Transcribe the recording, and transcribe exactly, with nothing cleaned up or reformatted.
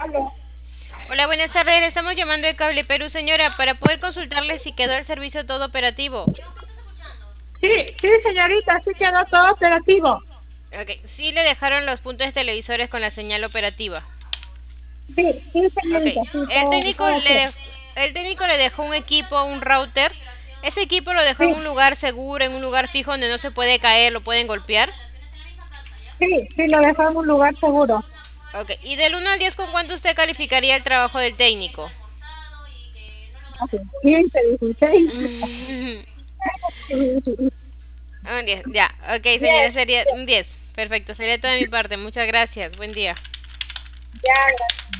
Hola, buenas tardes. Le estamos llamando de Cable Perú, señora, para poder consultarle si quedó el servicio todo operativo. Sí, sí, señorita, sí quedó todo operativo. Ok, sí le dejaron los puntos de televisores con la señal operativa. Sí, sí, Ok, señorita, sí, el todo, técnico todo le, ok. dej- el técnico le dejó un equipo, un router. Ese equipo lo dejó en un Sí, lugar seguro, en un lugar fijo donde no se puede caer, lo pueden golpear. sí, sí, lo dejó en un lugar seguro. Ok, y del uno al diez, ¿con cuánto usted calificaría el trabajo del técnico? Así, quince, dieciséis. Un diez, ya. Ok, señora, Bien, sería un diez. Perfecto, sería todo de mi parte. Muchas gracias. Buen día. ya,